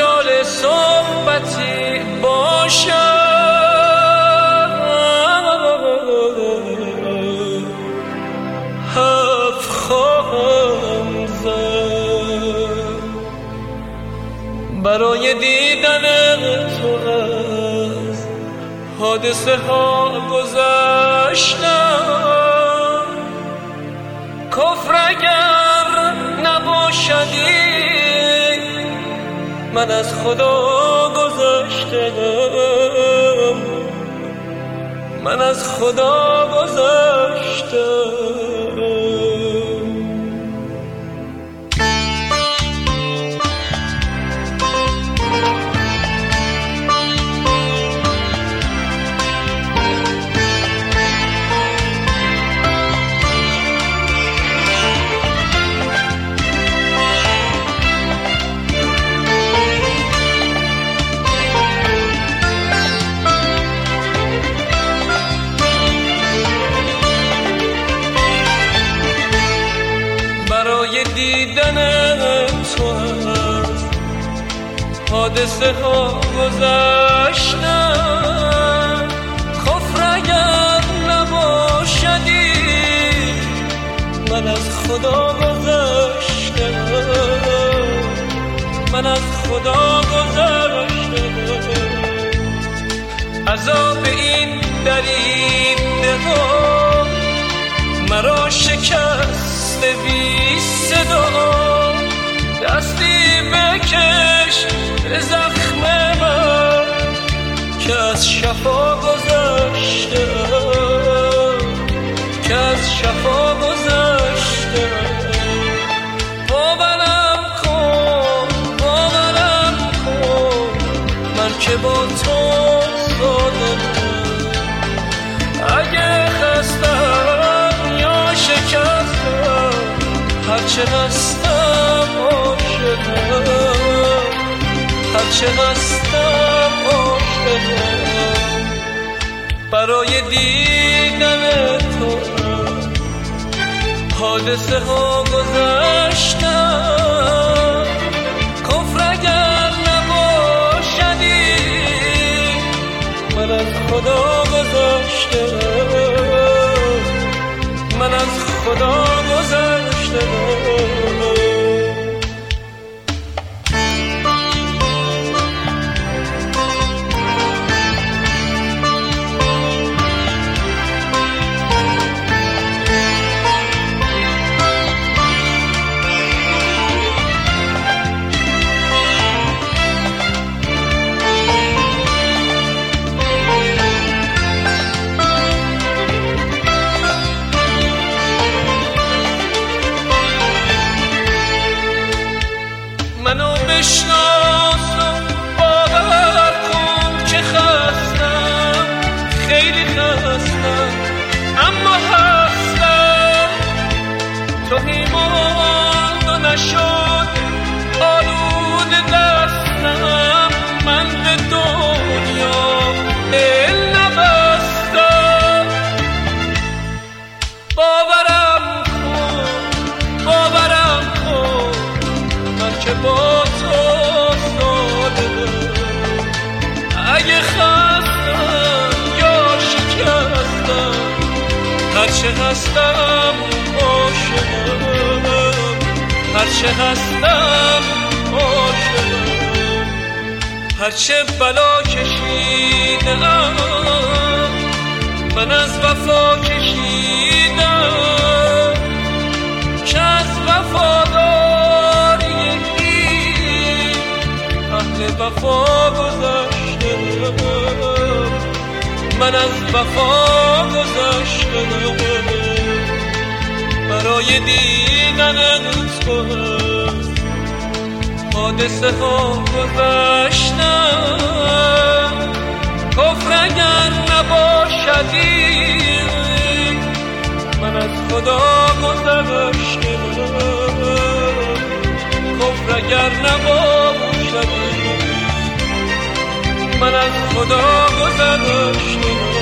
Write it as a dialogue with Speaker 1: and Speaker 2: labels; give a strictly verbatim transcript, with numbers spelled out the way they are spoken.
Speaker 1: مجال صحبتی باشم حرف خواهم زد برای دیدن تو از حادثه ها گذشتم. کفر اگر نباشدی من از خدا گذشتم، من از خدا گذشتم. برای دیدن تو از حادثه ها گذشتم. کفر اگر نباشدی من از خدا گذشتم، من از خدا گذشتم. عذاب این دریده ها مرا شکست بی صدا. دستی بکش به زخم من که از شفا گذشته، که از شفا گذشته. باورم کن، باورم کن من که با تو سادم. اگه خستم یا شکستم هرچه هستم عاشقم، هرچه هستم عاشقم. برای دیدن تو حادثه ها گذشتم. کفر اگر نباشدی من از خدا گذشتم، من از خدا گذشتم. منو بشناسم، باور کن که خستم، خیلی خستم اما هستم. تو ایمان و نشد آلود دستم، من به دنیا دل نبستم. باورم کن، باورم کن من که با تو سادم. اگه خستم یا شکستم هرچه هستم عاشقم، هرچه هستم عاشقم. هرچه بلا کشیدم من از وفا کشیدم، که از وفاداری این اهل وفا گذشتم، من از وفا گذشتم. برای دیدن تو حادثه ها گذشتم. کفر اگر نباشدی من از خدا گذشتم، کفر اگر نباشدی من از خدا گذشتم.